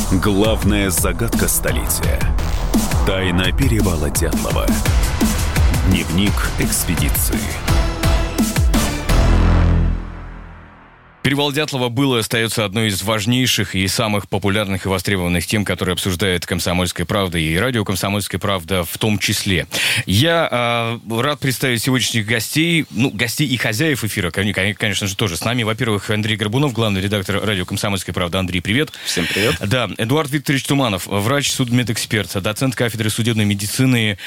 Главная загадка столетия. Тайна перевала Дятлова. Дневник экспедиции. Перевал Дятлова был и остается одной из важнейших и самых популярных и востребованных тем, которые обсуждает «Комсомольская правда» и радио «Комсомольская правда» в том числе. Я рад представить сегодняшних гостей, гостей и хозяев эфира, конечно же, тоже с нами. Во-первых, Андрей Горбунов, главный редактор радио «Комсомольская правда». Андрей, привет. Всем привет. Да, Эдуард Викторович Туманов, врач-судмедэксперт, доцент кафедры судебной медицины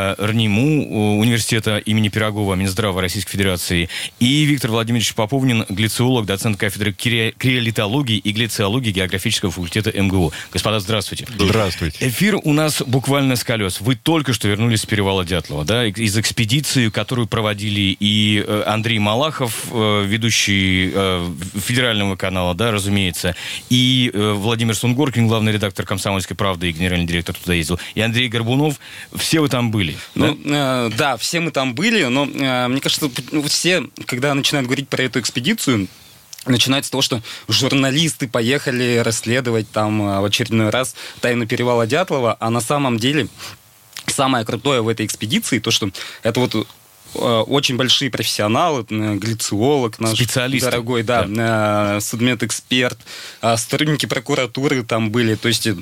РНИМУ университета имени Пирогова, Минздрава Российской Федерации, и Виктор Владимирович Поповнин, глициолог, доцент кафедры криолитологии и глициологии географического факультета МГУ. Господа, здравствуйте. Здравствуйте. Эфир у нас буквально с колес. Вы только что вернулись с перевала Дятлова, да, из экспедиции, которую проводили и Андрей Малахов, ведущий федерального канала, да, разумеется, и Владимир Сунгоркин, главный редактор «Комсомольской правды» и генеральный директор туда ездил, и Андрей Горбунов. Все вы там были, да? Да, все мы там были, но мне кажется, все, когда начинают говорить про эту экспедицию, начинается с того, что журналисты поехали расследовать там в очередной раз тайну перевала Дятлова, а на самом деле самое крутое в этой экспедиции то, что это вот очень большие профессионалы, глициолог наш специалисты, дорогой, да. Судмедэксперт, сотрудники прокуратуры там были. То есть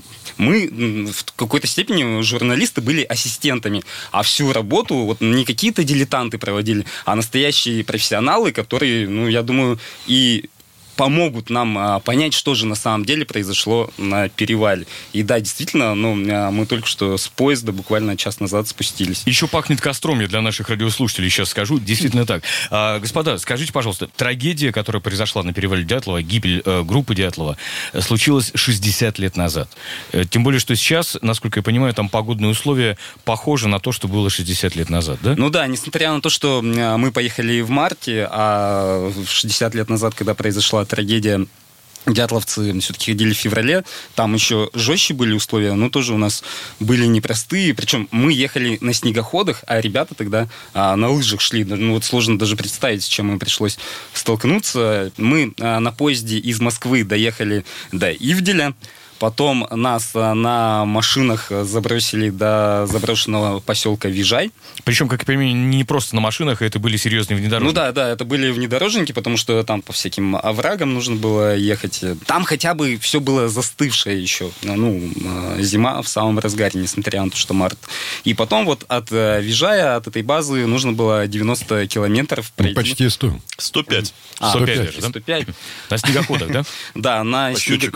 мы в какой-то степени, журналисты, были ассистентами, а всю работу вот не какие-то дилетанты проводили, а настоящие профессионалы, которые, я думаю, и помогут нам понять, что же на самом деле произошло на перевале. И да, действительно, мы только что с поезда буквально час назад спустились. Еще пахнет костром, я для наших радиослушателей сейчас скажу. Действительно так. Господа, скажите, пожалуйста, трагедия, которая произошла на перевале Дятлова, гибель группы Дятлова, случилась 60 лет назад. Тем более, что сейчас, насколько я понимаю, там погодные условия похожи на то, что было 60 лет назад, да? Ну да, несмотря на то, что мы поехали в марте, а 60 лет назад, когда произошла трагедия, дятловцы все-таки ходили в феврале, там еще жестче были условия, но тоже у нас были непростые, причем мы ехали на снегоходах, а ребята тогда на лыжах шли, сложно даже представить, с чем им пришлось столкнуться. Мы на поезде из Москвы доехали до Ивделя, потом нас на машинах забросили до заброшенного поселка Вижай. Причем, как я понимаю, не просто на машинах, это были серьезные внедорожники. Да, это были внедорожники, потому что там по всяким оврагам нужно было ехать. Там хотя бы все было застывшее еще. Зима в самом разгаре, несмотря на то, что март. И потом вот от Вижая, от этой базы, нужно было 90 километров пройти. Почти 100. 105. 105 даже, да? 105. На снегоходах, да? Да, на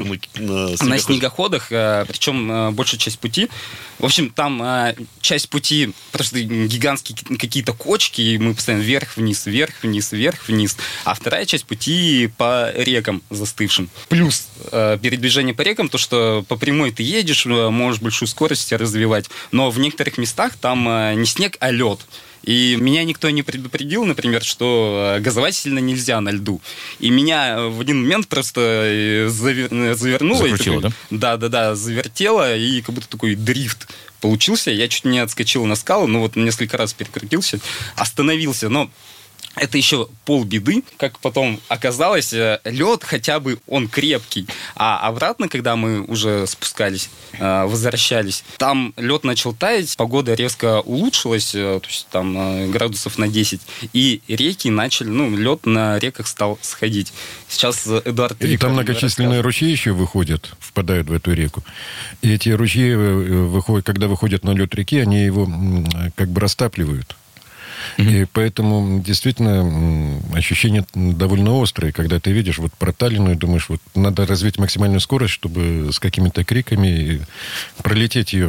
снегоходах, причем большая часть пути. В общем, там часть пути просто гигантские какие-то кочки, и мы постоянно вверх-вниз, вверх-вниз, вверх-вниз. А вторая часть пути по рекам застывшим. Плюс передвижение по рекам, то, что по прямой ты едешь, можешь большую скорость развивать, но в некоторых местах там не снег, а лед. И меня никто не предупредил, например, что газовать сильно нельзя на льду. И меня в один момент просто завернуло. Закрутило, да? Да, завертело, и как будто такой дрифт получился. Я чуть не отскочил на скалу, несколько раз перекрутился, остановился, но это еще полбеды, как потом оказалось, лед хотя бы он крепкий. А обратно, когда мы уже спускались, возвращались, там лед начал таять, погода резко улучшилась, то есть там градусов на 10, и реки начали, лед на реках стал сходить. Сейчас Эдуард... И там многочисленные ручьи еще выходят, впадают в эту реку. И эти ручьи, когда выходят на лед реки, они его как бы растапливают. И поэтому действительно ощущение довольно острое, когда ты видишь проталину и думаешь, надо развить максимальную скорость, чтобы с какими-то криками пролететь ее.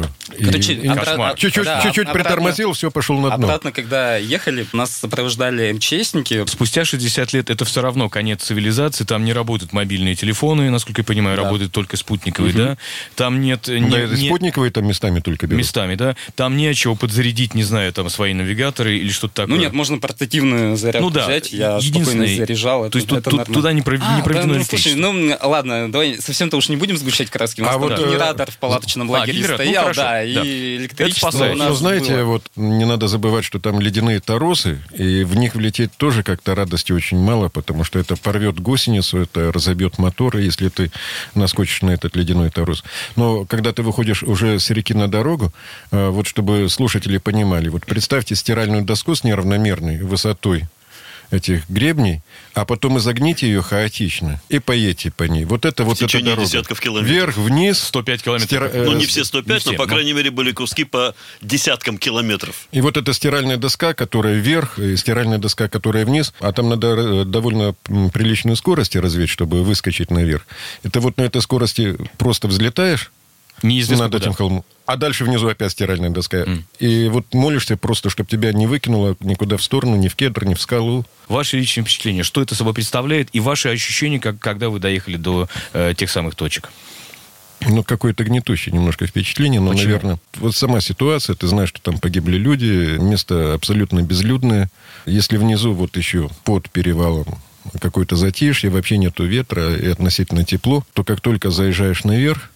Чуть-чуть притормозил, все, пошел на дно. Обратно, когда ехали, нас сопровождали МЧСники. Спустя 60 лет это все равно конец цивилизации, там не работают мобильные телефоны, насколько я понимаю, работают только спутниковые, да? Там нет... спутниковые там местами только берут. Местами, да? Там не о чего подзарядить, не знаю, там свои навигаторы или что-то такое. Нет, можно портативную зарядку взять. Я спокойно заряжал. То есть туда не проведено электричество. Слушай, ладно, давай совсем-то уж не будем сгущать краски. У нас генератор в палаточном лагере стоял. Да, и электричество Это у нас знаете, было. вот не надо забывать, что там ледяные торосы, и в них влететь тоже как-то радости очень мало, потому что это порвет гусеницу, это разобьет мотор, если ты наскочишь на этот ледяной торос. Но когда ты выходишь уже с реки на дорогу, вот чтобы слушатели понимали, вот представьте стиральную доску с неравномерной высотой этих гребней, а потом изогните ее хаотично и поедьте по ней. Вот это вот эта дорога. Десятков километров. Вверх, вниз. 105 километров. Ну, не все 105, не но, по все, крайней мере, были куски по десяткам километров. И вот эта стиральная доска, которая вверх, и стиральная доска, которая вниз, а там надо довольно приличную скорость развить, чтобы выскочить наверх. Это вот на этой скорости просто взлетаешь Неизвестно над куда. этим холмом, а дальше внизу опять стиральная доска. И вот молишься просто, чтобы тебя не выкинуло никуда в сторону, ни в кедр, ни в скалу. Ваши личные впечатления, что это собой представляет, и ваши ощущения, когда вы доехали до тех самых точек? Ну, какое-то гнетущее немножко впечатление, но, Почему? наверное, вот сама ситуация, ты знаешь, что там погибли люди, место абсолютно безлюдное. Если внизу вот еще под перевалом какое-то затишье, вообще нету ветра и относительно тепло, то как только заезжаешь наверх,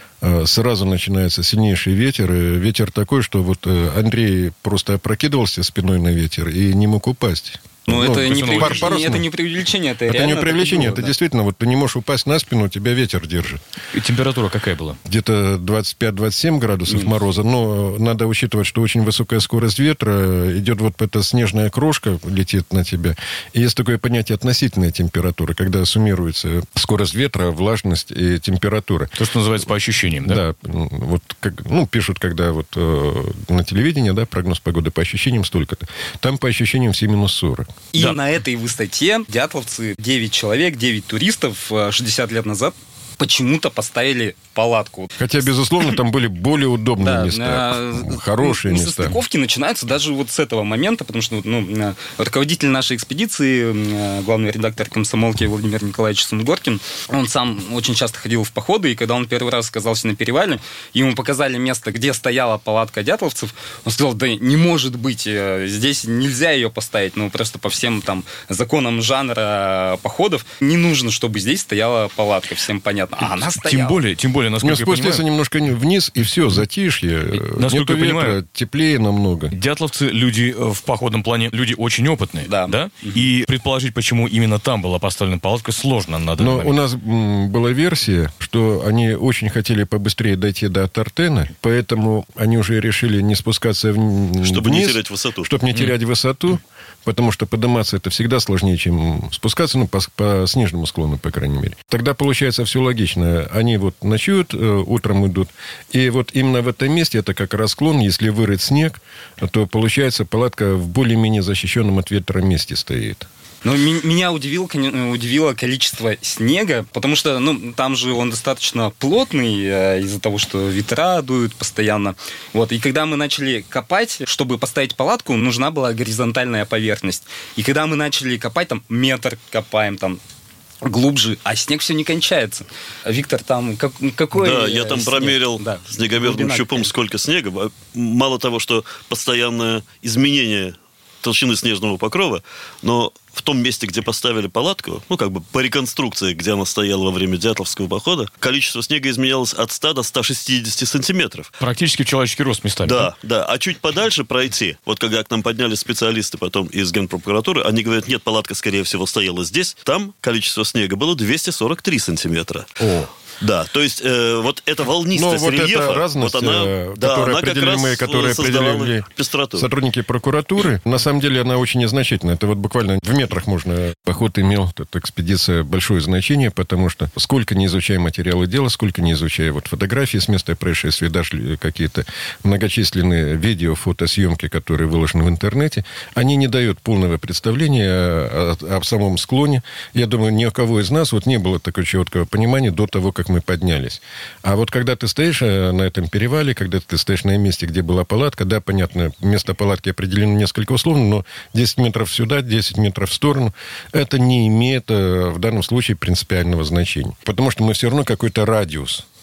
сразу начинается сильнейший ветер. И ветер такой, что вот Андрей просто опрокидывался спиной на ветер и не мог упасть. Ну, это не парусный. преувеличение, это Это реально не так и преувеличение, было, это да. действительно, вот ты не можешь упасть на спину, тебя ветер держит. И температура какая была? Где-то 25-27 градусов мороза, но надо учитывать, что очень высокая скорость ветра, идет вот эта снежная крошка, летит на тебя. И есть такое понятие относительная температура, когда суммируется скорость ветра, влажность и температура. То, что называется по ощущениям, да? Да, вот пишут, когда вот на телевидении, да, прогноз погоды по ощущениям столько-то. Там по ощущениям все минус 40. И Да. на этой высоте дятловцы, 9 человек, 9 туристов 60 лет назад почему-то поставили палатку. Хотя, безусловно, там были более удобные места, хорошие места. Несостыковки начинаются даже вот с этого момента, потому что руководитель нашей экспедиции, главный редактор «Комсомолки» Владимир Николаевич Сунгоркин, он сам очень часто ходил в походы, и когда он первый раз оказался на перевале, ему показали место, где стояла палатка дятловцев, он сказал, да не может быть, здесь нельзя ее поставить, просто по всем там законам жанра походов не нужно, чтобы здесь стояла палатка, всем понятно. А она стояла. Тем более, насколько я спуститься понимаю, немножко вниз, и все, затишье. насколько Нету я понимаю, ветра, теплее намного. дятловцы, люди в походном плане, люди очень опытные, Да. И предположить, почему именно там была поставлена палатка, сложно на данный Но момент. у нас была версия, что они очень хотели побыстрее дойти до Тартена, поэтому они уже решили не спускаться вниз. Чтобы не терять высоту. Чтобы не терять высоту, потому что подниматься это всегда сложнее, чем спускаться, по снежному склону, по крайней мере. Тогда получается все логично. Они вот ночуют, утром идут, и вот именно в этом месте, это как раз склон, если вырыть снег, то получается палатка в более-менее защищенном от ветра месте стоит. Но меня удивило количество снега, потому что там же он достаточно плотный из-за того, что ветра дуют постоянно. Вот. И когда мы начали копать, чтобы поставить палатку, нужна была горизонтальная поверхность. И когда мы начали копать, там метр копаем, там глубже, а снег все не кончается. Виктор, там какой Да, я там снег? промерил Да. снегомерным Глубина щупом, какая? сколько снега. Мало того, что постоянное изменение толщины снежного покрова, но в том месте, где поставили палатку, по реконструкции, где она стояла во время Дятловского похода, количество снега изменялось от 100 до 160 сантиметров. Практически в человеческий рост местами. Да. А чуть подальше пройти, вот когда к нам поднялись специалисты потом из Генпрокуратуры, они говорят, нет, палатка, скорее всего, стояла здесь. Там количество снега было 243 сантиметра. О. Да, то есть вот эта волнистость вот рельефа, эта разность, она которую определили пестроту. сотрудники прокуратуры, на самом деле она очень незначительна. Это вот буквально в метрах можно. Поход имел, эта экспедиция, большое значение, потому что сколько не изучая материалы дела, сколько не изучая фотографии с места происшествия, даже какие-то многочисленные видео, фотосъемки, которые выложены в интернете, они не дают полного представления о самом склоне. Я думаю, ни у кого из нас не было такого четкого понимания до того, как мы поднялись. А вот когда ты стоишь на этом перевале, когда ты стоишь на месте, где была палатка, да, понятно, место палатки определено несколько условно, но 10 метров сюда, 10 метров в сторону, это не имеет в данном случае принципиального значения. Потому что мы все равно какой-то радиус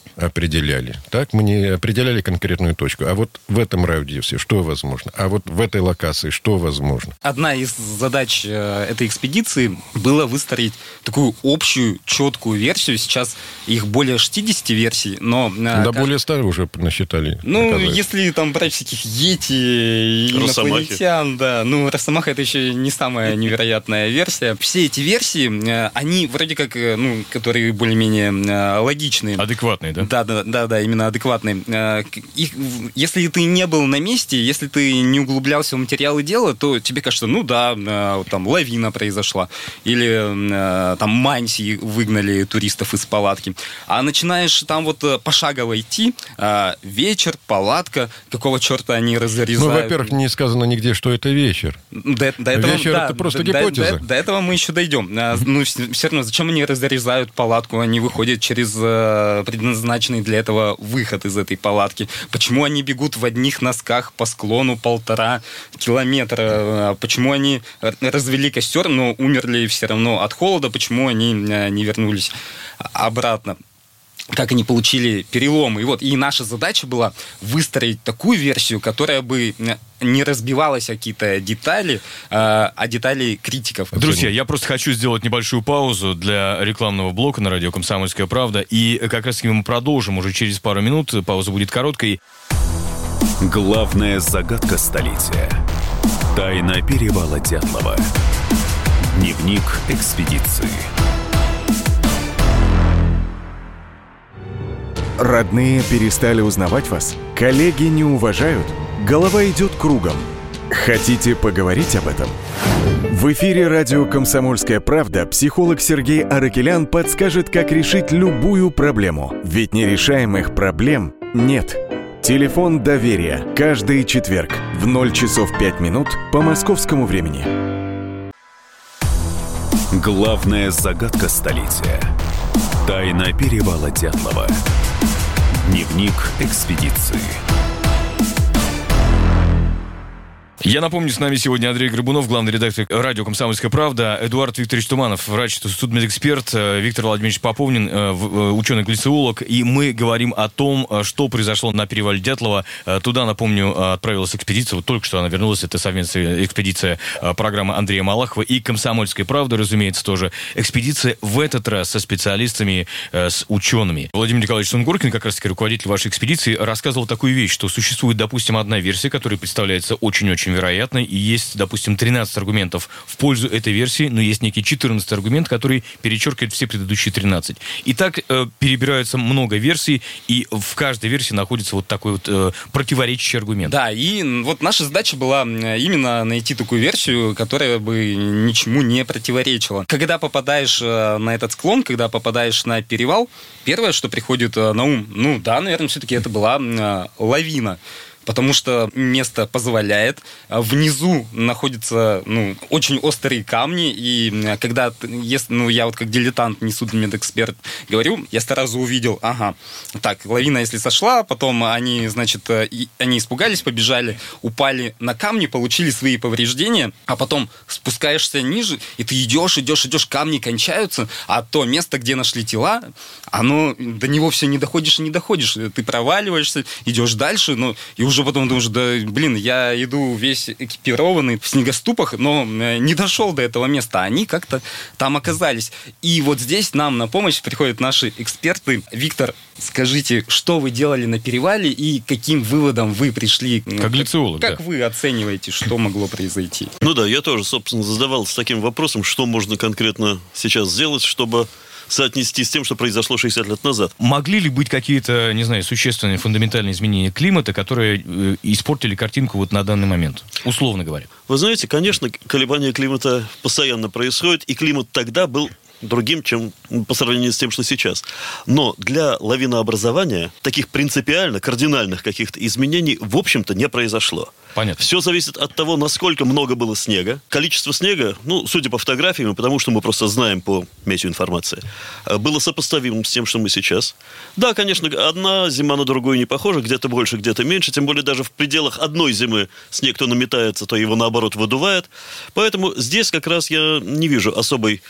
определяли. Так, мы не определяли конкретную точку. А вот в этом радиусе что возможно? А вот в этой локации что возможно? Одна из задач этой экспедиции была выстроить такую общую, четкую версию. Сейчас их более 60 версий, но... Да, более 100 уже насчитали. Ну, оказывается. если там брать всяких йети, инопланетян, да. Ну, Росомаха — это еще не самая невероятная версия. Все эти версии, они вроде как, которые более-менее логичные. Адекватные, да? Да, именно адекватные. Если ты не был на месте, если ты не углублялся в материалы дела, то тебе кажется, там лавина произошла, или там мантии выгнали туристов из палатки. А начинаешь там вот пошагово идти, вечер, палатка, какого черта они разрезают? Ну, во-первых, не сказано нигде, что это вечер. Вечер — это просто гипотеза. До этого мы еще дойдем. Ну, все равно, зачем они разрезают палатку? Они выходят через предназначенный для этого выход из этой палатки. Почему они бегут в одних носках по склону 1,5 километра? Почему они развели костер, но умерли все равно от холода? Почему они не вернулись обратно? Как они получили переломы. И наша задача была выстроить такую версию, которая бы не разбивалась о какие-то детали, а детали критиков. Друзья, я просто хочу сделать небольшую паузу для рекламного блока на радио «Комсомольская правда». И как раз мы продолжим уже через пару минут. Пауза будет короткой. Главная загадка столетия. Тайна перевала Дятлова. Дневник экспедиции. Родные перестали узнавать вас? Коллеги не уважают? Голова идет кругом. Хотите поговорить об этом? В эфире радио «Комсомольская правда» психолог Сергей Аракелян подскажет, как решить любую проблему. Ведь нерешаемых проблем нет. Телефон доверия. Каждый четверг в 0 часов 5 минут по московскому времени. Главная загадка столетия. Тайна перевала Дятлова. Дневник экспедиции. Я напомню, с нами сегодня Андрей Горбунов, главный редактор радио «Комсомольская правда», Эдуард Викторович Туманов, врач, судмедэксперт, Виктор Владимирович Поповнин, ученый-глициолог. И мы говорим о том, что произошло на перевале Дятлова. Туда, напомню, отправилась экспедиция. Вот только что она вернулась. Это совместная экспедиция программы Андрея Малахова и «Комсомольской правды», разумеется, тоже. Экспедиция в этот раз со специалистами, с учеными. Владимир Николаевич Сунгоркин, как раз-таки руководитель вашей экспедиции, рассказывал такую вещь, что существует, допустим, одна версия, которая представляется очень-очень вероятно, и есть, допустим, 13 аргументов в пользу этой версии, но есть некий 14 аргумент, который перечеркивает все предыдущие 13. И так перебираются много версий, и в каждой версии находится вот такой вот противоречащий аргумент. Да, и вот наша задача была именно найти такую версию, которая бы ничему не противоречила. Когда попадаешь на этот склон, когда попадаешь на перевал, первое, что приходит на ум, наверное, все-таки это была лавина. Потому что место позволяет. Внизу находятся очень острые камни, и когда я вот как дилетант, не судмедэксперт, говорю, я сразу увидел, лавина если сошла, потом они испугались, побежали, упали на камни, получили свои повреждения, а потом спускаешься ниже, и ты идешь, камни кончаются, а то место, где нашли тела, до него все не доходишь и не доходишь. Ты проваливаешься, идешь дальше, и уже потом думаешь, я иду весь экипированный в снегоступах, но не дошел до этого места. Они как-то там оказались. И вот здесь нам на помощь приходят наши эксперты. Виктор, скажите, что вы делали на перевале и каким выводом вы пришли? Как глициолог, Как вы оцениваете, что могло произойти? Я тоже, собственно, задавался таким вопросом, что можно конкретно сейчас сделать, чтобы соотнести с тем, что произошло 60 лет назад. Могли ли быть какие-то, существенные фундаментальные изменения климата, которые испортили картинку вот на данный момент, условно говоря? Вы знаете, конечно, колебания климата постоянно происходят, и климат тогда был другим, чем по сравнению с тем, что сейчас. Но для лавинообразования таких принципиально, кардинальных каких-то изменений, в общем-то, не произошло. Понятно. Все зависит от того, насколько много было снега. Количество снега, судя по фотографиям, и потому что мы просто знаем по метеоинформации, было сопоставимым с тем, что мы сейчас. Да, конечно, одна зима на другую не похожа, где-то больше, где-то меньше, тем более даже в пределах одной зимы снег то наметается, то его, наоборот, выдувает. Поэтому здесь как раз я не вижу особой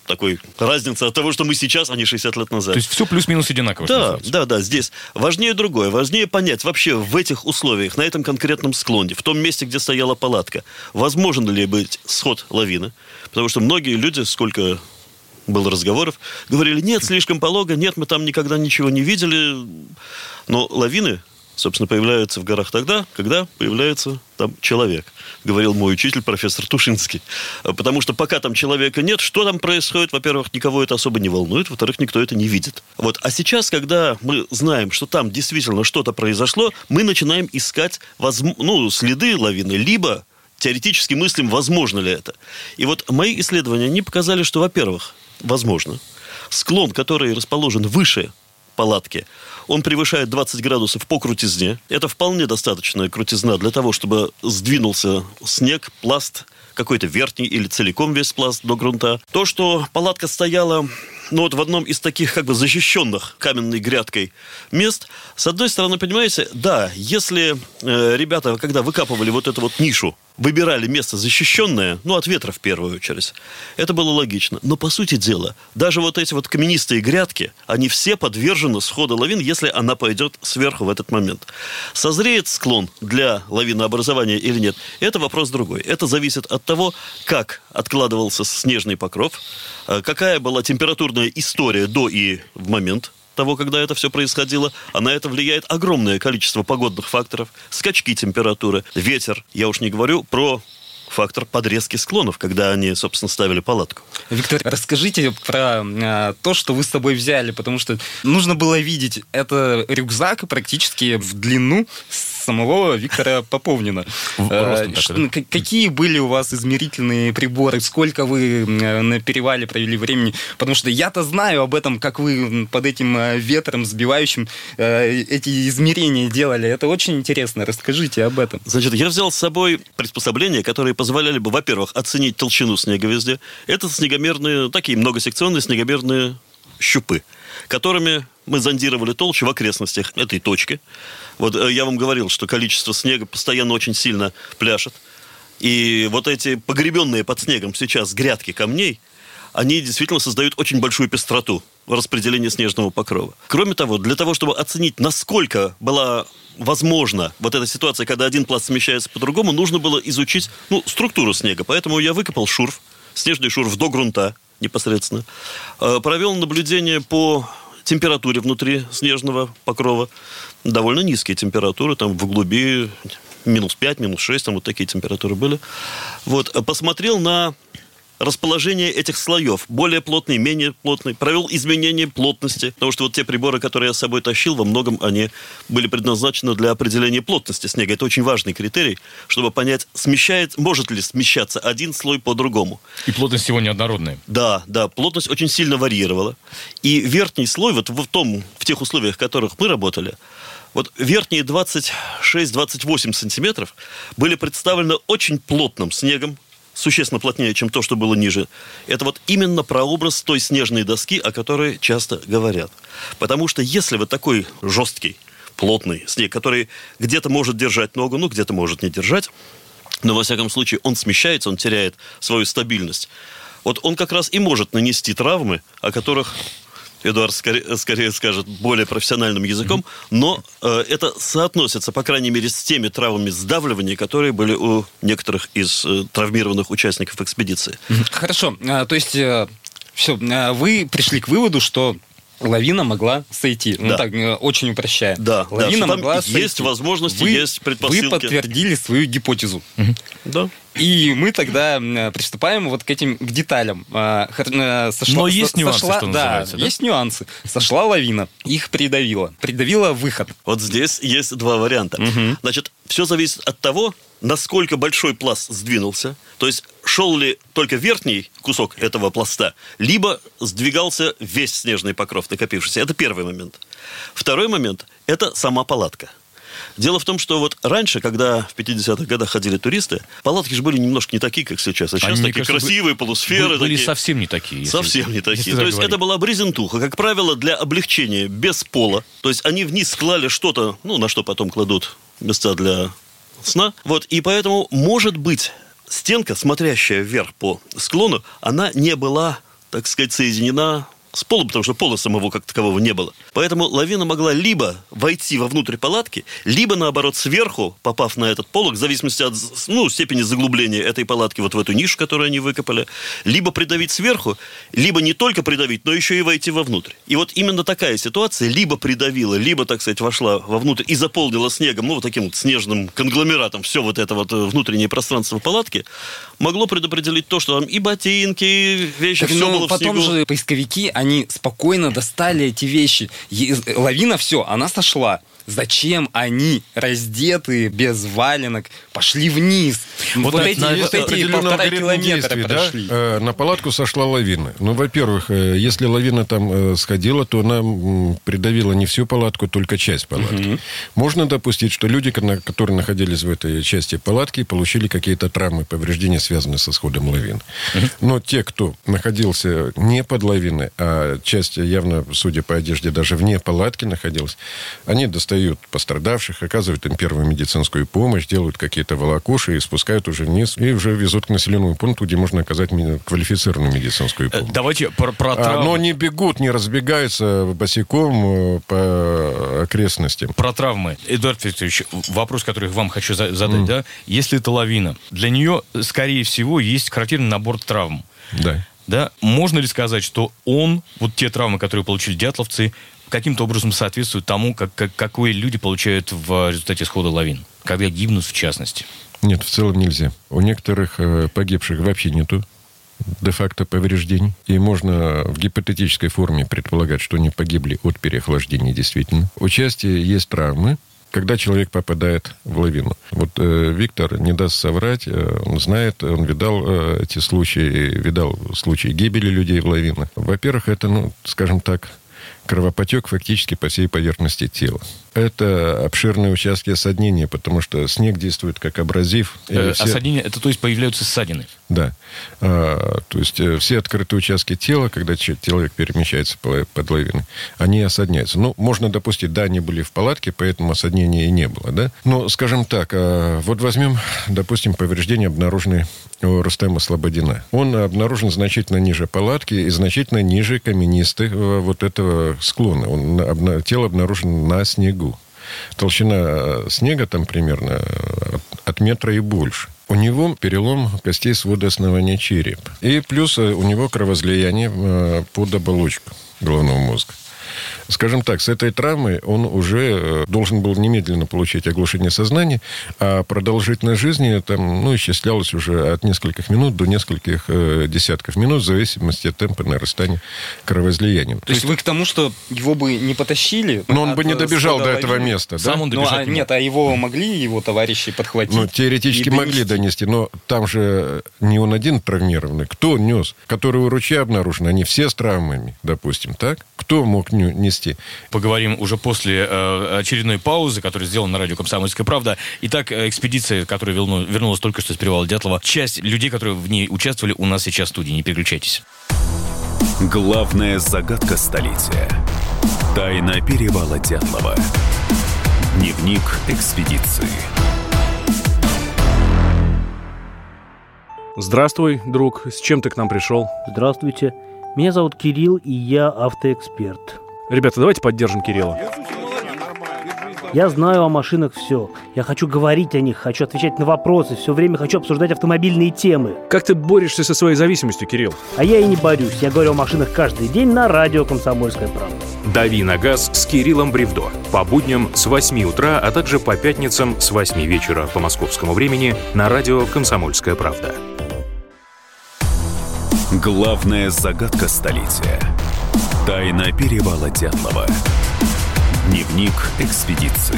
такой разница от того, что мы сейчас, а не 60 лет назад. То есть все плюс-минус одинаково. Да. Здесь важнее другое. Важнее понять вообще в этих условиях, на этом конкретном склоне, в том месте, где стояла палатка, возможен ли быть сход лавины. Потому что многие люди, сколько было разговоров, говорили, нет, слишком полого, нет, мы там никогда ничего не видели. Но лавины, собственно, появляются в горах тогда, когда появляется там человек, говорил мой учитель, профессор Тушинский. Потому что пока там человека нет, что там происходит, во-первых, никого это особо не волнует, во-вторых, никто это не видит. Вот. А сейчас, когда мы знаем, что там действительно что-то произошло, мы начинаем искать следы лавины, либо теоретически мыслим, возможно ли это. И вот мои исследования, они показали, что, во-первых, возможно, склон, который расположен выше палатки, он превышает 20 градусов по крутизне. Это вполне достаточная крутизна для того, чтобы сдвинулся снег, пласт, какой-то верхний или целиком весь пласт до грунта. То, что палатка стояла в одном из таких защищенных каменной грядкой мест, с одной стороны, понимаете, да, если ребята, когда выкапывали вот эту нишу, выбирали место защищенное, от ветра в первую очередь, это было логично. Но, по сути дела, даже эти каменистые грядки, они все подвержены сходу лавин, если она пойдет сверху в этот момент. Созреет склон для лавинообразования или нет, это вопрос другой. Это зависит от того, как откладывался снежный покров, какая была температурная история до и в момент того, когда это все происходило, а на это влияет огромное количество погодных факторов, скачки температуры, ветер. Я уж не говорю про фактор подрезки склонов, когда они, собственно, ставили палатку. Виктор, расскажите про то, что вы с собой взяли, потому что нужно было видеть, это рюкзак практически в длину самого Виктора Поповнина. Какие были у вас измерительные приборы? Сколько вы на перевале провели времени? Потому что я-то знаю об этом, как вы под этим ветром сбивающим эти измерения делали. Это очень интересно. Расскажите об этом. Значит, я взял с собой приспособления, которые позволяли бы, во-первых, оценить толщину снега везде. Это снегомерные, такие многосекционные снегомерные щупы, которыми мы зондировали толщу в окрестностях этой точки. Я вам говорил, что количество снега постоянно очень сильно пляшет. И эти погребенные под снегом сейчас грядки камней, они действительно создают очень большую пестроту в распределении снежного покрова. Кроме того, для того, чтобы оценить, насколько была возможна эта ситуация, когда один пласт смещается по-другому, нужно было изучить структуру снега. Поэтому я выкопал шурф, снежный шурф до грунта непосредственно, провел наблюдение по температуре внутри снежного покрова. Довольно низкие температуры, там в глуби -5, -6, там такие температуры были. Посмотрел на расположение этих слоев, более плотный, менее плотный, провел изменение плотности, потому что те приборы, которые я с собой тащил, во многом они были предназначены для определения плотности снега. Это очень важный критерий, чтобы понять, может ли смещаться один слой по другому. И плотность его неоднородная. Да, плотность очень сильно варьировала. И верхний слой, в тех условиях, в которых мы работали, верхние 26-28 сантиметров были представлены очень плотным снегом, существенно плотнее, чем то, что было ниже. Это именно прообраз той снежной доски, о которой часто говорят. Потому что если такой жесткий, плотный снег, который где-то может держать ногу, где-то может не держать, но во всяком случае он смещается, он теряет свою стабильность, он как раз и может нанести травмы, о которых Эдуард скорее скажет более профессиональным языком, но это соотносится, по крайней мере, с теми травмами сдавливания, которые были у некоторых из травмированных участников экспедиции. Хорошо, то есть все, вы пришли к выводу, что лавина могла сойти. Да. Очень упрощая. Да, лавина могла сойти. Есть возможности, есть предпосылки. Вы подтвердили свою гипотезу. Да. И мы тогда приступаем к деталям. Но есть нюансы, что называется. Да, есть нюансы. Сошла лавина, их придавило. Придавило выход. Здесь есть два варианта. Значит, все зависит от того, насколько большой пласт сдвинулся, то есть шел ли только верхний кусок этого пласта, либо сдвигался весь снежный покров накопившийся. Это первый момент. Второй момент – это сама палатка. Дело в том, что раньше, когда в 50-х годах ходили туристы, палатки же были немножко не такие, как сейчас. А сейчас такие красивые полусферы. Были совсем не такие. Совсем не такие. То есть это была брезентуха, как правило, для облегчения, без пола. То есть они вниз клали что-то, на что потом кладут места для сна. И поэтому, может быть, стенка, смотрящая вверх по склону, она не была так сказать, соединена с полом, потому что пола самого как такового не было. Поэтому лавина могла либо войти вовнутрь палатки, либо, наоборот, сверху, попав на этот полог, в зависимости от степени заглубления этой палатки вот в эту нишу, которую они выкопали, либо придавить сверху, либо не только придавить, но еще и войти вовнутрь. И вот именно такая ситуация либо придавила, либо, так сказать, вошла вовнутрь и заполнила снегом, вот таким вот снежным конгломератом все вот это вот внутреннее пространство палатки, могло предопределить то, что там и ботинки, и вещи, все было в снегу. Потом же поисковики, они спокойно достали эти вещи. Лавина, все, она сошла. Зачем они, раздетые, без валенок, пошли вниз? Вот эти 1,5 километра прошли. Да? На палатку сошла лавина. Ну, во-первых, если лавина там сходила, то она придавила не всю палатку, только часть палатки. Можно допустить, что люди, которые находились в этой части палатки, получили какие-то травмы, повреждения, связанные со сходом лавины. Но те, кто находился не под лавиной, а часть явно, судя по одежде, даже вне палатки находилась, они достают пострадавших, оказывают им первую медицинскую помощь, делают какие-то волокуши и спускают уже вниз, и уже везут к населенному пункту, где можно оказать квалифицированную медицинскую помощь. Давайте про травмы. Но не бегут, не разбегаются босиком по окрестностям. Про травмы. Эдуард Викторович, вопрос, который вам хочу задать, да? Если это лавина, для нее, скорее всего, есть характерный набор травм. Да. Да? Можно ли сказать, что вот те травмы, которые получили дятловцы, каким-то образом соответствуют тому, какое люди получают в результате схода лавин, когда гибнут в частности? Нет, в целом нельзя. У некоторых погибших вообще нету де-факто повреждений. И можно в гипотетической форме предполагать, что они погибли от переохлаждения действительно. У части есть травмы, когда человек попадает в лавину. Вот Виктор не даст соврать, он знает, он видал эти случаи, видал случаи гибели людей в лавинах. Во-первых, это, скажем так, кровопотек фактически по всей поверхности тела. Это обширные участки осаднения, потому что снег действует как абразив. Осаднение, это то есть появляются ссадины? Да. То есть все открытые участки тела, когда человек перемещается под лавиной, они осадняются. Можно допустить, да, они были в палатке, поэтому осаднения и не было, да. Но, скажем так, вот возьмем, допустим, повреждения, обнаруженные у Рустема Слободина. Он обнаружен значительно ниже палатки и значительно ниже каменистых вот этого склона. Тело обнаружено на снегу. Толщина снега там примерно от метра и больше. У него перелом костей свода основания черепа. И плюс у него кровоизлияние под оболочку головного мозга. Скажем так, с этой травмой он уже должен был немедленно получить оглушение сознания, а продолжительность жизни там, исчислялась уже от нескольких минут до нескольких десятков минут, в зависимости от темпа нарастания кровоизлияния. То есть вы к тому, что его бы не потащили? Но он бы не добежал до этого места, сам да? Он добежать Нет, а его могли его товарищи подхватить? Теоретически могли донести, но там же не он один травмированный. Кто нес? Который у ручья обнаружен, они все с травмами, допустим, так? Кто мог нести? Поговорим уже после очередной паузы, которую сделана на радио «Комсомольская правда». Итак, экспедиция, которая вернулась только что с перевала Дятлова. Часть людей, которые в ней участвовали, у нас сейчас в студии. Не переключайтесь. Главная загадка столетия. Тайна перевала Дятлова. Дневник экспедиции. Здравствуй, друг. С чем ты к нам пришел? Здравствуйте. Меня зовут Кирилл, и я автоэксперт. Ребята, давайте поддержим Кирилла. Я знаю о машинах все. Я хочу говорить о них, хочу отвечать на вопросы, все время хочу обсуждать автомобильные темы. Как ты борешься со своей зависимостью, Кирилл? А я и не борюсь. Я говорю о машинах каждый день на радио «Комсомольская правда». «Дави на газ» с Кириллом Бревдо. По будням с 8 утра, а также по пятницам с 8 вечера по московскому времени на радио «Комсомольская правда». Главная загадка столетия. Тайна перевала Дятлова. Дневник экспедиции.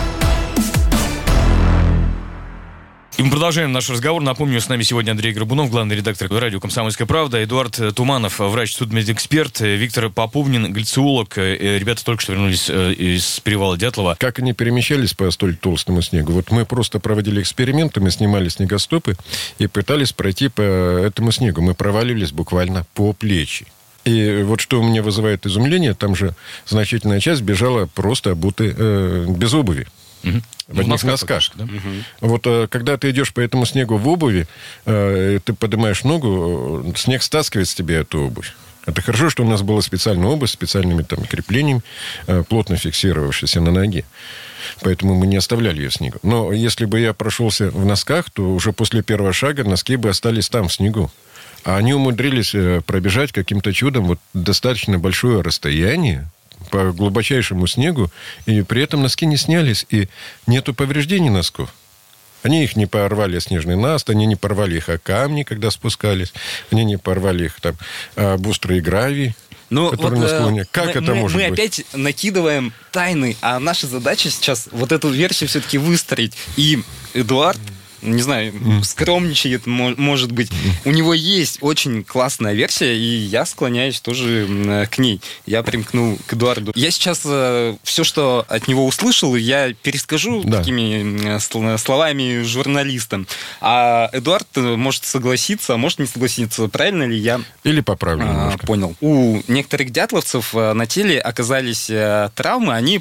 И мы продолжаем наш разговор. Напомню, с нами сегодня Андрей Горбунов, главный редактор радио «Комсомольская правда», Эдуард Туманов, врач-судмедэксперт, Виктор Попубнин, гляциолог. Ребята только что вернулись из перевала Дятлова. Как они перемещались по столь толстому снегу? Вот мы просто проводили эксперименты, мы снимали снегостопы и пытались пройти по этому снегу. Мы проваливались буквально по плечи. И вот что у меня вызывает изумление, там же значительная часть бежала просто обуты без обуви. В одних носках. Да? Вот когда ты идешь по этому снегу в обуви, ты поднимаешь ногу, снег стаскивает с тебя эту обувь. Это хорошо, что у нас была специальная обувь с специальными там креплениями, плотно фиксировавшаяся на ноге. Поэтому мы не оставляли ее в снегу. Но если бы я прошелся в носках, то уже после первого шага носки бы остались там, в снегу. А они умудрились пробежать каким-то чудом вот достаточно большое расстояние по глубочайшему снегу, и при этом носки не снялись, и нету повреждений носков. Они их не порвали о снежный наст, они не порвали их о камни, когда спускались, они не порвали их там об острые гравий, которые на склоне. Как это может быть? Мы опять накидываем тайны, а наша задача сейчас вот эту версию все-таки выстроить. И Эдуард, не знаю, скромничает, может быть. У него есть очень классная версия, и я склоняюсь тоже к ней. Я примкнул к Эдуарду. Я сейчас все, что от него услышал, я перескажу такими словами журналистам. А Эдуард может согласиться, а может не согласиться. Правильно ли я или поправлю немножко. Понял. У некоторых дятловцев на теле оказались травмы, они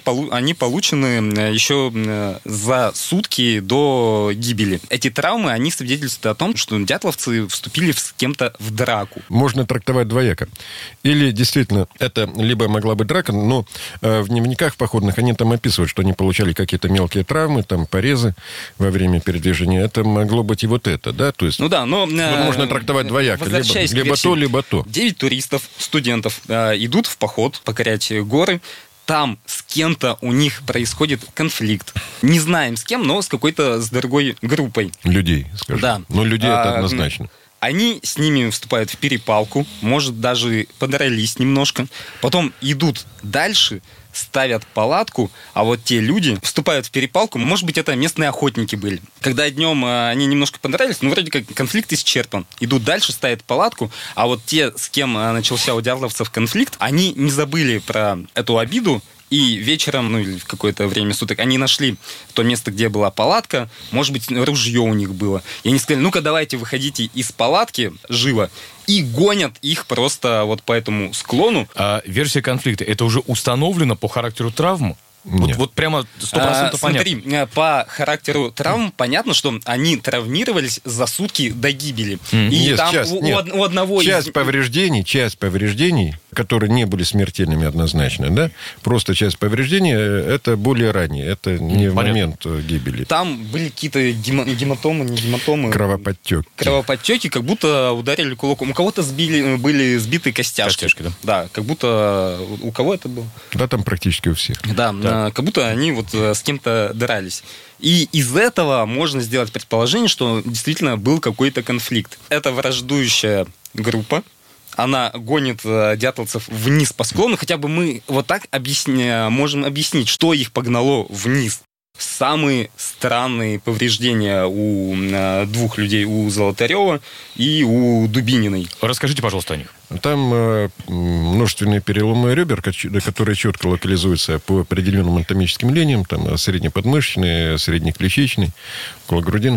получены еще за сутки до гибели. Эти травмы, они свидетельствуют о том, что дятловцы вступили с кем-то в драку. Можно трактовать двояко. Или действительно, это либо могла быть драка, но в дневниках походных они там описывают, что они получали какие-то мелкие травмы, там порезы во время передвижения. Это могло быть и вот это, да? То есть, но можно трактовать двояко. Либо то, либо то. 9 туристов, студентов идут в поход покорять горы. Там с кем-то у них происходит конфликт. Не знаем с кем, но с какой-то, с другой группой. Людей, скажем. Да. Но людей это однозначно. Они с ними вступают в перепалку, может, даже подрались немножко. Потом идут дальше, ставят палатку, а вот те люди вступают в перепалку. Может быть, это местные охотники были. Когда днем они немножко подрались, вроде как конфликт исчерпан. Идут дальше, ставят палатку, а вот те, с кем начался у дятловцев конфликт, они не забыли про эту обиду, и вечером, или в какое-то время суток, они нашли то место, где была палатка. Может быть, ружье у них было. И они сказали, ну-ка, давайте выходите из палатки живо. И гонят их просто вот по этому склону. А версия конфликта, это уже установлено по характеру травмы? Вот прямо 100% понятно. Смотри, по характеру травм понятно, что они травмировались за сутки до гибели. И там у одного часть повреждений, которые не были смертельными однозначно, да, просто часть повреждений, это более ранее, это не в момент гибели. Там были какие-то гематомы, не гематомы. Кровоподтеки, как будто ударили кулаком. У кого-то были сбиты костяшки. Да, как будто у кого это было? Да, там практически у всех. Да. Как будто они вот с кем-то дрались. И из этого можно сделать предположение, что действительно был какой-то конфликт. Это враждующая группа. Она гонит дятловцев вниз по склону. Хотя бы мы вот так можем объяснить, что их погнало вниз. Самые странные повреждения у двух людей, у Золотарева и у Дубининой. Расскажите, пожалуйста, о них. Там множественные переломы ребер, которые четко локализуются по определенным анатомическим линиям, там среднеподмышечный, среднеключичный, около грудины.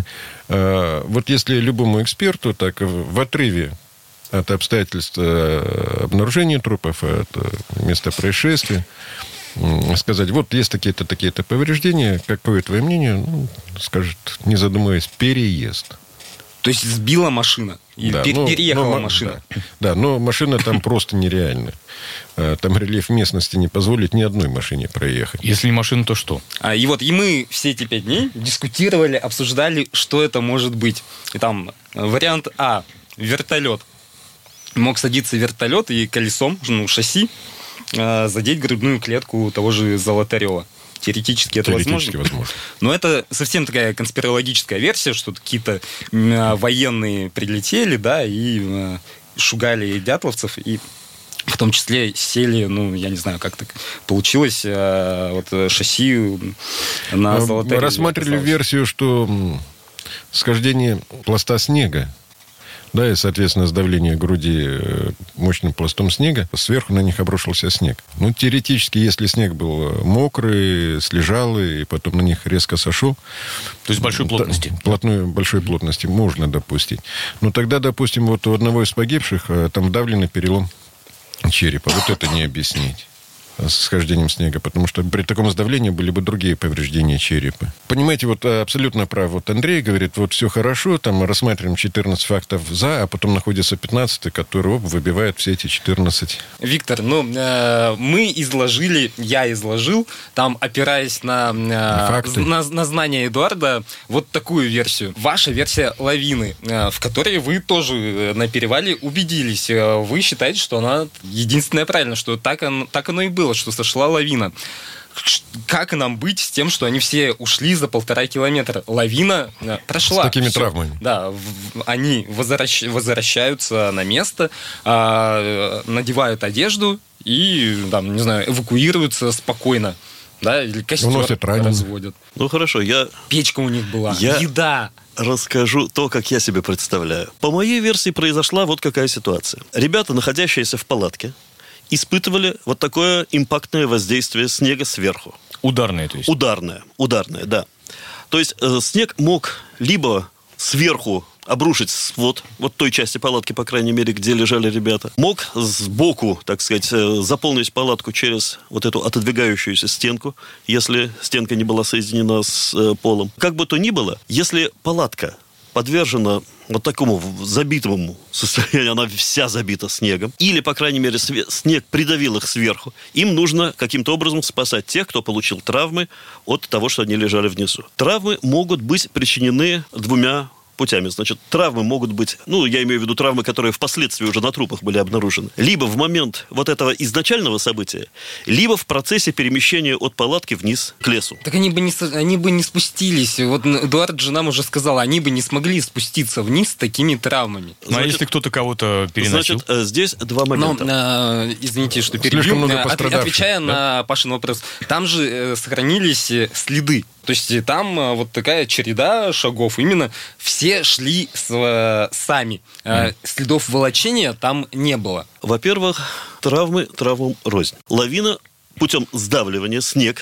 Вот если любому эксперту так в отрыве от обстоятельств обнаружения трупов, от места происшествия, сказать, вот есть такие-то повреждения, какое твое мнение? Скажет, не задумываясь, переезд. То есть сбила машина, переехала машина. Да, но машина там просто нереальная. Там рельеф местности не позволит ни одной машине проехать. Если не машина, то что? И мы все эти 5 дней дискутировали, обсуждали, что это может быть. И там вариант А – вертолет. Мог садиться вертолет и колесом, шасси, задеть грудную клетку того же Золотарева. Теоретически это возможно. Но это совсем такая конспирологическая версия, что какие-то военные прилетели, да, и шугали дятловцев, и в том числе сели, я не знаю, как так получилось, вот шасси на Золотареве. Рассматривали версию, что схождение пласта снега, да, и, соответственно, сдавление груди мощным пластом снега, сверху на них обрушился снег. Теоретически, если снег был мокрый, слежалый, и потом на них резко сошел... То есть большой плотности. Большой плотности можно допустить. Но тогда, допустим, вот у одного из погибших там вдавленный перелом черепа. Вот это не объяснить. с схождением снега, потому что при таком сдавлении были бы другие повреждения черепа. Понимаете, вот абсолютно прав. Вот Андрей говорит, вот все хорошо, там мы рассматриваем 14 фактов за, а потом находится 15, который выбивает все эти 14. Виктор, мы я изложил, там, опираясь на знания Эдуарда, вот такую версию. Ваша версия лавины, в которой вы тоже на перевале убедились. Вы считаете, что она единственная правильная, что так оно и было, что сошла лавина. Как нам быть с тем, что они все ушли за 1,5 километра? Лавина прошла. С такими все. травмами. Да, они возвращаются на место, надевают одежду и, там, не знаю, эвакуируются спокойно. Да, или костер разводят. Ну, хорошо, Печка у них была, еда. Расскажу то, как я себе представляю. По моей версии произошла вот какая ситуация. Ребята, находящиеся в палатке, испытывали вот такое импактное воздействие снега сверху. Ударное, то есть? Ударное, да. То есть снег мог либо сверху обрушить свод вот той части палатки, по крайней мере, где лежали ребята. Мог сбоку, так сказать, заполнить палатку через вот эту отодвигающуюся стенку, если стенка не была соединена с полом. Как бы то ни было, если палатка подвержена вот такому забитому состоянию, она вся забита снегом, или, по крайней мере, снег придавил их сверху, им нужно каким-то образом спасать тех, кто получил травмы от того, что они лежали внизу. Травмы могут быть причинены двумя путями. Значит, травмы могут быть, я имею в виду травмы, которые впоследствии уже на трупах были обнаружены, либо в момент вот этого изначального события, либо в процессе перемещения от палатки вниз к лесу. Так они бы не спустились. Вот Эдуард же нам уже сказал, они бы не смогли спуститься вниз с такими травмами. А если кто-то кого-то переносил? Значит, здесь два момента. Извините, что перебью. Отвечая на Пашин вопрос, там же сохранились следы. То есть там вот такая череда шагов. Именно все шли сами. Следов волочения там не было. Во-первых, травмам рознь. Лавина путем сдавливания,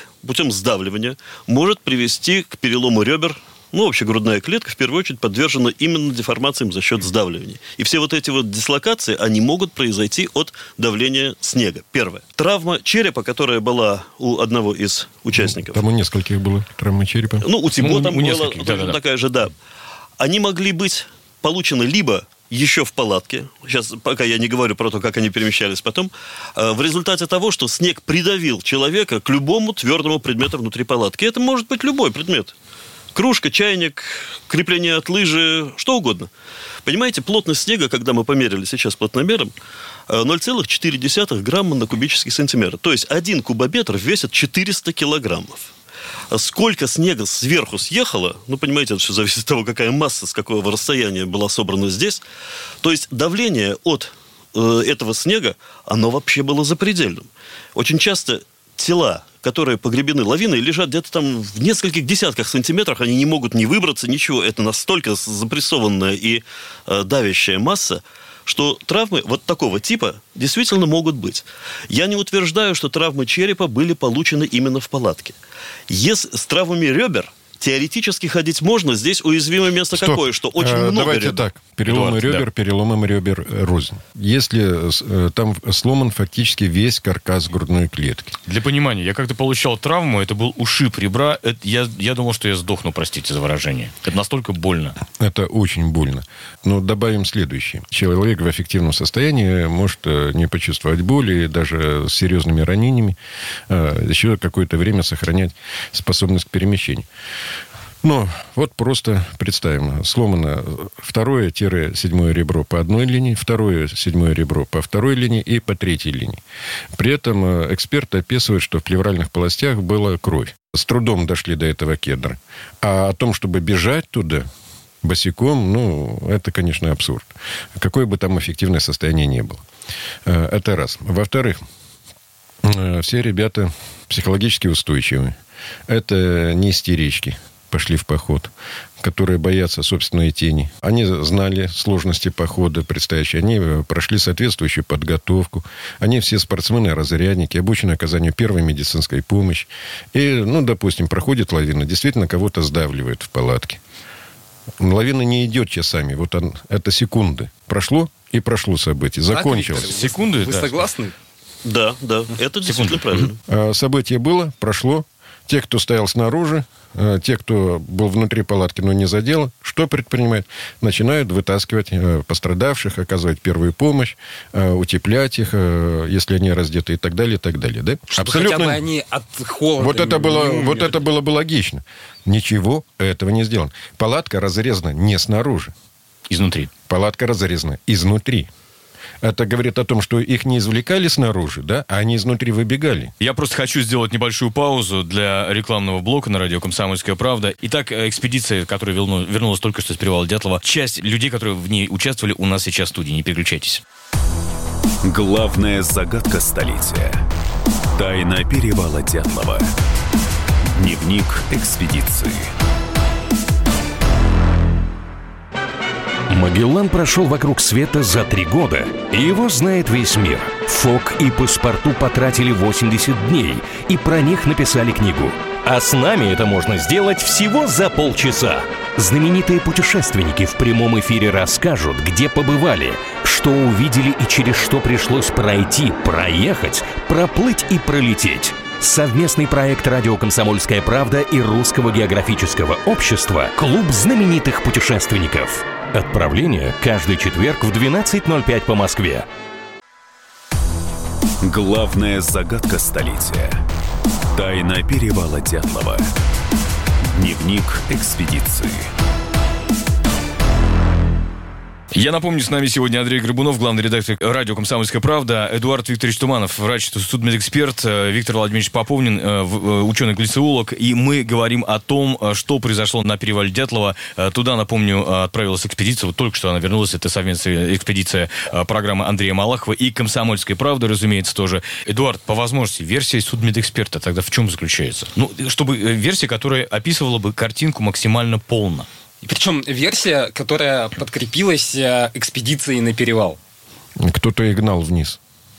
может привести к перелому ребер. Вообще грудная клетка в первую очередь подвержена именно деформациям за счет сдавливания. И все вот эти вот дислокации, они могут произойти от давления снега. Первое. Травма черепа, которая была у одного из участников. Там у нескольких было травма черепа. У Тибо там была такая же, да. Они могли быть получены либо еще в палатке, сейчас пока я не говорю про то, как они перемещались потом, в результате того, что снег придавил человека к любому твердому предмету внутри палатки. Это может быть любой предмет. Кружка, чайник, крепление от лыжи, что угодно. Понимаете, плотность снега, когда мы померили сейчас плотномером, 0,4 грамма на кубический сантиметр. То есть 1 кубометр весит 400 килограммов. Сколько снега сверху съехало, понимаете, это все зависит от того, какая масса, с какого расстояния была собрана здесь. То есть давление от этого снега, оно вообще было запредельным. Очень часто тела, которые погребены лавиной, лежат где-то там в нескольких десятках сантиметрах, они не могут ни выбраться, ничего. Это настолько запрессованная и давящая масса, что травмы вот такого типа действительно могут быть. Я не утверждаю, что травмы черепа были получены именно в палатке. Если с травмами ребер теоретически ходить можно, здесь уязвимое место какое, что очень много давайте ребер. Так, переломы ребер рознь. Если там сломан фактически весь каркас грудной клетки. Для понимания, я как-то получал травму, это был ушиб ребра, я думал, что я сдохну, простите за выражение. Это настолько больно. Это очень больно. Но добавим следующее. Человек в аффективном состоянии может не почувствовать боли, даже с серьезными ранениями, еще какое-то время сохранять способность к перемещению. Но вот просто представим, сломано 2-7 ребро по одной линии, 2-7 ребро по второй линии и по третьей линии. При этом эксперты описывают, что в плевральных полостях была кровь. С трудом дошли до этого кедра. А о том, чтобы бежать туда босиком, это, конечно, абсурд. Какое бы там эффективное состояние ни было. Это раз. Во-вторых, все ребята психологически устойчивы. Это не истерички. Пошли в поход, которые боятся собственной тени. Они знали сложности похода предстоящие, они прошли соответствующую подготовку. Они все спортсмены-разрядники, обучены оказанию первой медицинской помощи. И, допустим, проходит лавина, действительно кого-то сдавливает в палатке. Лавина не идет часами, это секунды. Прошло событие, закончилось. Секунды, вы согласны? Да, это действительно правильно. Событие было, прошло. Те, кто стоял снаружи, те, кто был внутри палатки, но не задело, что предпринимают? Начинают вытаскивать пострадавших, оказывать первую помощь, утеплять их, если они раздеты и так далее, и так далее. Да? Чтобы абсолютно... хотя бы они от холода... Вот это было бы логично. Ничего этого не сделано. Палатка разрезана не снаружи. Изнутри. Палатка разрезана изнутри. Это говорит о том, что их не извлекали снаружи, да, а они изнутри выбегали. Я просто хочу сделать небольшую паузу для рекламного блока на радио «Комсомольская правда». Итак, экспедиция, которая вернулась только что с перевала Дятлова, часть людей, которые в ней участвовали, у нас сейчас в студии. Не переключайтесь. Главная загадка столетия. Тайна перевала Дятлова. Дневник экспедиции. Магеллан прошел вокруг света за 3 года, и его знает весь мир. Фок и Паспарту потратили 80 дней, и про них написали книгу. А с нами это можно сделать всего за полчаса. Знаменитые путешественники в прямом эфире расскажут, где побывали, что увидели и через что пришлось пройти, проехать, проплыть и пролететь. Совместный проект «Радио Комсомольская правда» и Русского географического общества «Клуб знаменитых путешественников». Отправление каждый четверг в 12:05 по Москве. Главная загадка столетия. Тайна перевала Дятлова. Дневник экспедиции. Я напомню, с нами сегодня Андрей Горбунов, главный редактор радио «Комсомольская правда», Эдуард Викторович Туманов, врач, судмедэксперт, Виктор Владимирович Поповнин, ученый-глициолог. И мы говорим о том, что произошло на перевале Дятлова. Туда, напомню, отправилась экспедиция. Вот только что она вернулась. Это совместная экспедиция программы Андрея Малахова и «Комсомольской правды», разумеется, тоже. Эдуард, по возможности, версия судмедэксперта тогда в чем заключается? Ну, чтобы версия, которая описывала бы картинку максимально полно. И причем версия, которая подкрепилась экспедицией на перевал. Кто-то их гнал вниз.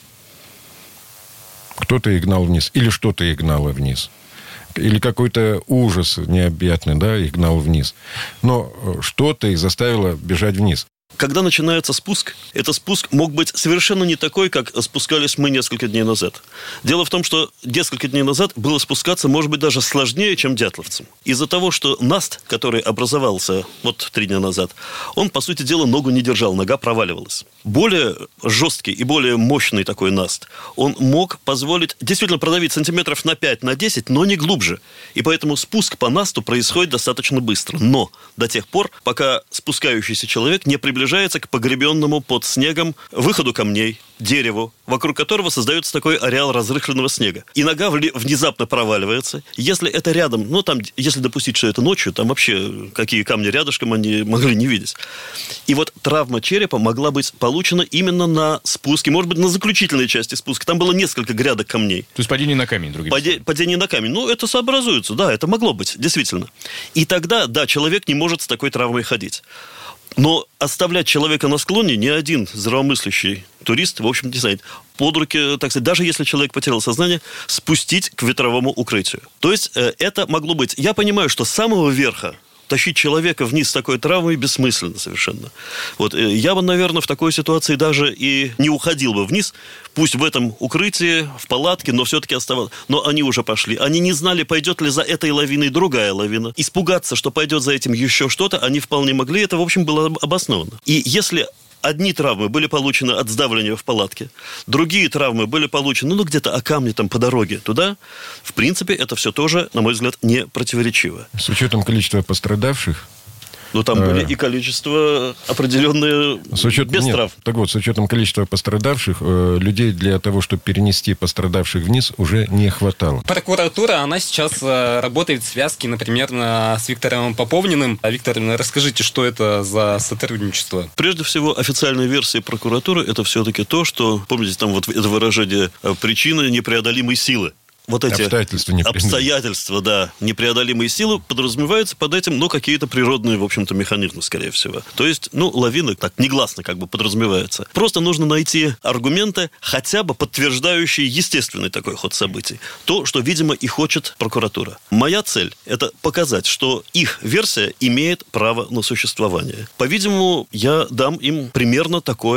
Кто-то их гнал вниз. Или что-то их гнало вниз. Или какой-то ужас необъятный, да, их гнал вниз. Но что-то их заставило бежать вниз. Когда начинается спуск, этот спуск мог быть совершенно не такой, как спускались мы несколько дней назад. Дело в том, что несколько дней назад было спускаться, может быть, даже сложнее, чем дятловцам. Из-за того, что наст, который образовался вот 3 дня назад, он, по сути дела, ногу не держал, нога проваливалась. Более жесткий и более мощный такой наст, он мог позволить действительно продавить сантиметров на 5, на 10, но не глубже. И поэтому спуск по насту происходит достаточно быстро. Но до тех пор, пока спускающийся человек не приближается к погребенному под снегом выходу камней, дереву, вокруг которого создается такой ареал разрыхленного снега. И нога внезапно проваливается. Если это рядом, ну там, если допустить, что это ночью, там вообще какие камни рядышком они могли не видеть. И вот травма черепа могла быть получена именно на спуске, может быть, на заключительной части спуска. Там было несколько грядок камней. То есть падение на камень, другими словами. Падение на камень. Ну, это сообразуется, да, это могло быть, действительно. И тогда, да, человек не может с такой травмой ходить. Но оставлять человека на склоне ни один здравомыслящий турист, в общем, не знает, под руки, так сказать, даже если человек потерял сознание, спустить к ветровому укрытию. То есть это могло быть. Я понимаю, что с самого верха тащить человека вниз с такой травмой бессмысленно совершенно. Вот я бы, наверное, в такой ситуации даже и не уходил бы вниз, пусть в этом укрытии, в палатке, но все-таки оставалось. Но они уже пошли. Они не знали, пойдет ли за этой лавиной другая лавина. Испугаться, что пойдет за этим еще что-то, они вполне могли. Это, в общем, было обосновано. И если одни травмы были получены от сдавливания в палатке, другие травмы были получены, ну, где-то о камне там по дороге туда. В принципе, это все тоже, на мой взгляд, не противоречиво. С учетом количества пострадавших. Но там были и количество определенное без трав. Так вот, с учетом количества пострадавших, людей для того, чтобы перенести пострадавших вниз, уже не хватало. Прокуратура, она сейчас работает в связке, например, с Виктором Поповниным. Виктор, расскажите, что это за сотрудничество? Прежде всего, официальная версия прокуратуры – это все-таки то, что, помните, там вот это выражение «причины непреодолимой силы». Вот эти обстоятельства, да, непреодолимые силы подразумеваются под этим, ну, какие-то природные, в общем-то, механизмы, скорее всего. То есть, ну, лавины так негласно как бы подразумеваются. Просто нужно найти аргументы, хотя бы подтверждающие естественный такой ход событий. То, что, видимо, и хочет прокуратура. Моя цель – это показать, что их версия имеет право на существование. По-видимому, я дам им примерно такое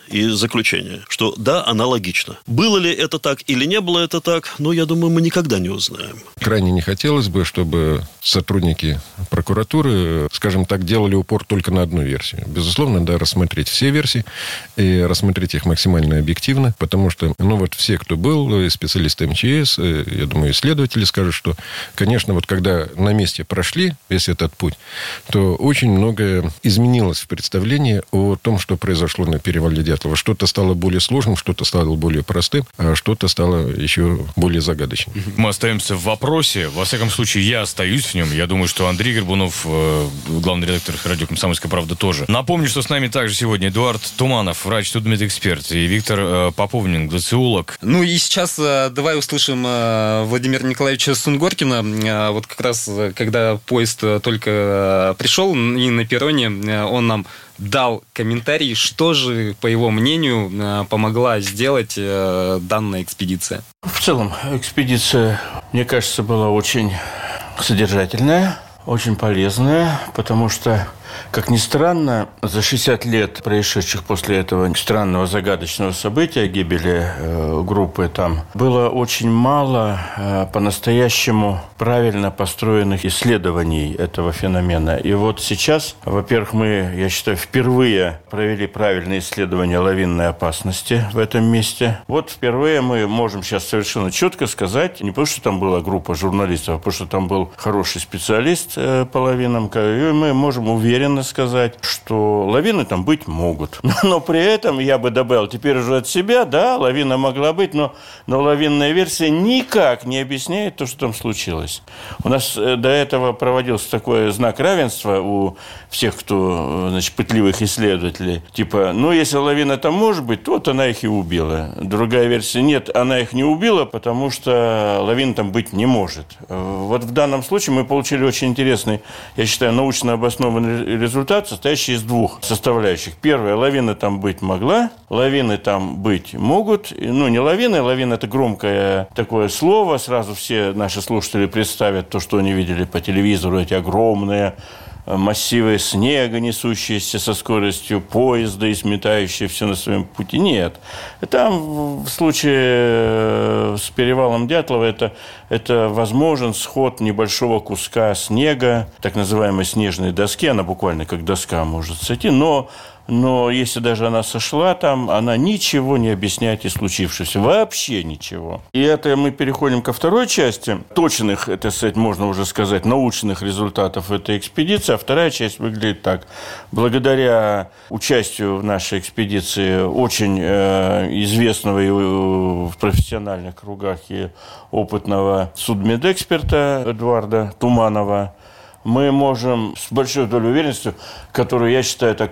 и заключение, что да, аналогично. Было ли это так или не было это так, я думаю, мы никогда не узнаем. Крайне не хотелось бы, чтобы сотрудники прокуратуры, скажем так, делали упор только на одну версию. Безусловно, да, рассмотреть все версии и рассмотреть их максимально объективно, потому что, все, кто был, специалисты МЧС, я думаю, исследователи скажут, что, конечно, когда на месте прошли весь этот путь, то очень многое изменилось в представлении о том, что произошло на перевале Дятлова. Что-то стало более сложным, что-то стало более простым, а что-то стало еще более загадочным. Мы остаемся в вопросе. Во всяком случае, я остаюсь в нем. Я думаю, что Андрей Горбунов, главный редактор радио «Комсомольская правда», тоже. Напомню, что с нами также сегодня Эдуард Туманов, врач-судмедэксперт, и Виктор Поповнин, глоциолог. И сейчас давай услышим Владимира Николаевича Сунгоркина. Вот как раз, когда поезд только пришел, и на перроне он нам дал комментарий, что же, по его мнению, помогла сделать данная экспедиция. В целом, экспедиция, мне кажется, была очень содержательная, очень полезная, потому что, как ни странно, за 60 лет, происшедших после этого странного загадочного события, гибели группы там, было очень мало по-настоящему правильно построенных исследований этого феномена. И вот сейчас, во-первых, мы, я считаю, впервые провели правильные исследования лавинной опасности в этом месте. Вот впервые мы можем сейчас совершенно четко сказать, не потому что там была группа журналистов, а потому что там был хороший специалист по лавинам, и мы можем уверенно сказать, что лавины там быть могут. Но при этом я бы добавил теперь уже от себя, да, лавина могла быть, но лавинная версия никак не объясняет то, что там случилось. У нас до этого проводился такой знак равенства у всех, кто, пытливых исследователей. Типа, если лавина там может быть, то вот она их и убила. Другая версия, нет, она их не убила, потому что лавина там быть не может. Вот в данном случае мы получили очень интересный, я считаю, научно обоснованный результат, состоящий из двух составляющих. Первое, лавина там быть могла, лавины там быть могут. Не лавины, лавина – это громкое такое слово. Сразу все наши слушатели представят то, что они видели по телевизору, эти огромные массивы снега, несущиеся со скоростью поезда и сметающие все на своем пути. Нет. Там в случае с перевалом Дятлова это возможен сход небольшого куска снега, так называемой снежной доски. Она буквально как доска может сойти, но если даже она сошла там, она ничего не объясняет из случившегося. Вообще ничего. И это мы переходим ко второй части. Точных, это сказать, можно уже сказать, научных результатов этой экспедиции. А вторая часть выглядит так. Благодаря участию в нашей экспедиции очень известного и в профессиональных кругах и опытного судмедэксперта Эдуарда Туманова, мы можем с большой долей уверенности, которую я считаю так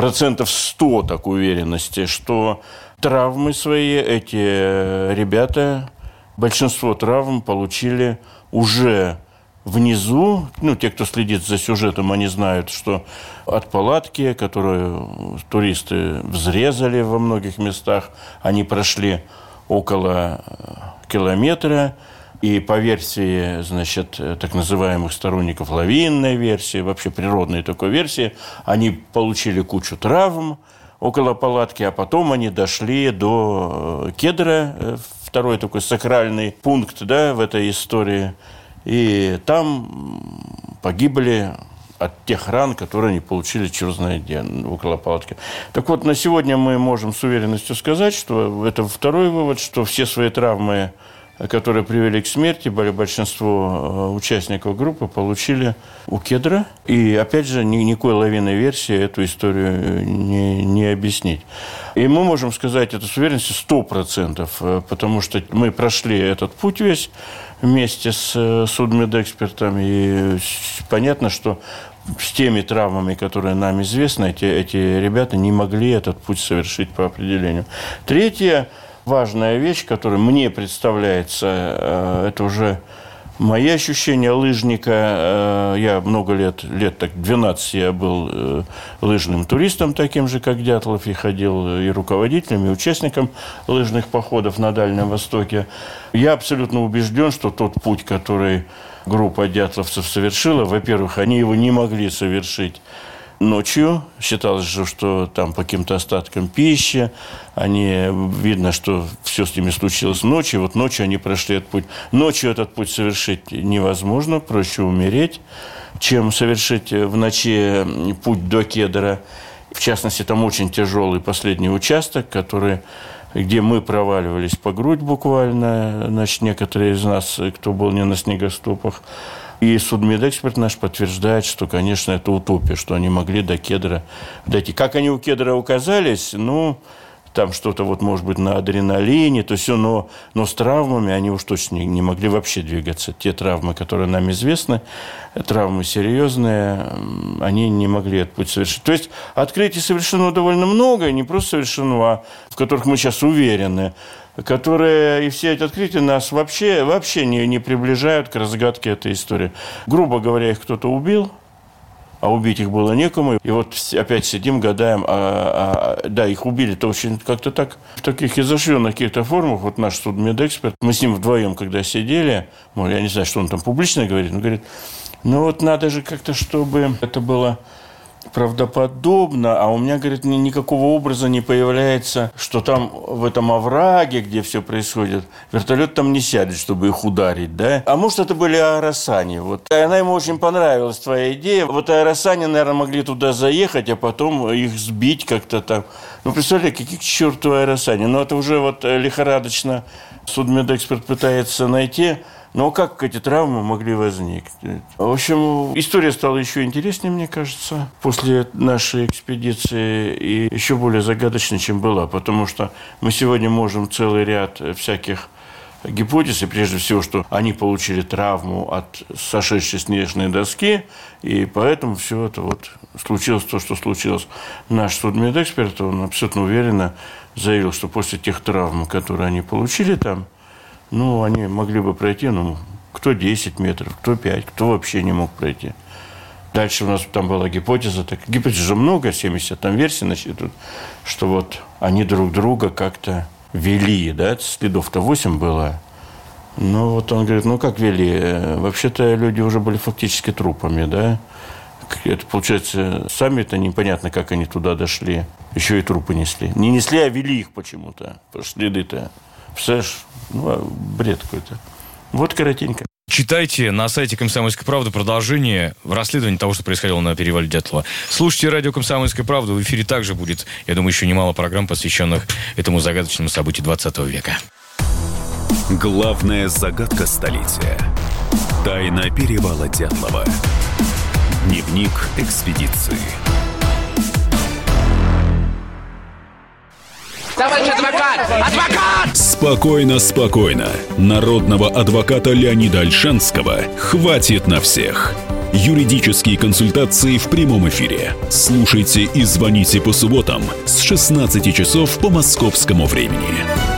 100% так уверенности, что травмы свои эти ребята, большинство травм получили уже внизу. Те, кто следит за сюжетом, они знают, что от палатки, которую туристы взрезали во многих местах, они прошли около километра. И по версии, так называемых сторонников лавинной версии, вообще природной такой версии, они получили кучу травм около палатки, а потом они дошли до Кедра, второй такой сакральный пункт, в этой истории. И там погибли от тех ран, которые они получили черт знает где, около палатки. Так вот, на сегодня мы можем с уверенностью сказать, что это второй вывод, что все свои травмы, которые привели к смерти, большинство участников группы получили у Кедра. И, опять же, никакой лавинной версии эту историю не объяснить. И мы можем сказать это с уверенностью 100%, потому что мы прошли этот путь весь вместе с судмедэкспертом, и понятно, что с теми травмами, которые нам известны, эти ребята не могли этот путь совершить по определению. Третье. Важная вещь, которая мне представляется, это уже мои ощущения лыжника. Я много лет так 12 я был лыжным туристом, таким же, как Дятлов, и ходил и руководителем, и участником лыжных походов на Дальнем Востоке. Я абсолютно убежден, что тот путь, который группа дятловцев совершила, во-первых, они его не могли совершить ночью. Считалось же, что там по каким-то остаткам пищи. Видно, что все с ними случилось ночью. Вот ночью они прошли этот путь. Ночью этот путь совершить невозможно. Проще умереть, чем совершить в ночи путь до Кедра. В частности, там очень тяжелый последний участок, где мы проваливались по грудь буквально. Значит, некоторые из нас, кто был не на снегоступах. И судмедэксперт наш подтверждает, что, конечно, это утопия, что они могли до Кедра дойти. Как они у Кедра оказались, там что-то может быть на адреналине, то все, но с травмами они уж точно не могли вообще двигаться. Те травмы, которые нам известны, травмы серьезные, они не могли этот путь совершить. То есть открытий совершено довольно много, не просто совершено, а в которых мы сейчас уверены, которые, и все эти открытия нас вообще не приближают к разгадке этой истории. Грубо говоря, их кто-то убил, а убить их было некому. И вот опять сидим, гадаем, да, их убили-то очень как-то так, в таких изощренных каких-то формах. Вот наш судмедэксперт, мы с ним вдвоем, когда сидели, я не знаю, что он там публично говорит, он говорит, надо же как-то, чтобы это было правдоподобно, а у меня, говорит, никакого образа не появляется, что там в этом овраге, где все происходит, вертолет там не сядет, чтобы их ударить, да? А может, это были аэросани. Она ему очень понравилась, твоя идея. Аэросани, наверное, могли туда заехать, а потом их сбить как-то там. Представляете, каких к черту аэросани? Это уже лихорадочно судмедэксперт пытается найти. Но как эти травмы могли возникнуть? В общем, история стала еще интереснее, мне кажется, после нашей экспедиции, и еще более загадочной, чем была, потому что мы сегодня можем целый ряд всяких гипотез, и прежде всего, что они получили травму от сошедшей снежной доски, и поэтому все это случилось то, что случилось. Наш судмедэксперт, он абсолютно уверенно заявил, что после тех травм, которые они получили там, они могли бы пройти, кто 10 метров, кто 5, кто вообще не мог пройти. Дальше у нас там была гипотеза, гипотез же много, 70 там версий насчитывают, что они друг друга как-то вели, да, следов-то 8 было. Он говорит, как вели? Вообще-то люди уже были фактически трупами, да. Это, получается, сами-то непонятно, как они туда дошли. Еще и трупы несли. Не несли, а вели их почему-то. Следы-то. Представляешь? Бред какой-то. Коротенько. Читайте на сайте «Комсомольской правды» продолжение расследования того, что происходило на перевале Дятлова. Слушайте радио «Комсомольская правда». В эфире также будет, я думаю, еще немало программ, посвященных этому загадочному событию 20 века. Главная загадка столетия. Тайна перевала Дятлова. Дневник экспедиции. Товарищ адвокат! Адвокат! Спокойно, спокойно. Народного адвоката Леонида Ольшанского хватит на всех. Юридические консультации в прямом эфире. Слушайте и звоните по субботам с 16 часов по московскому времени.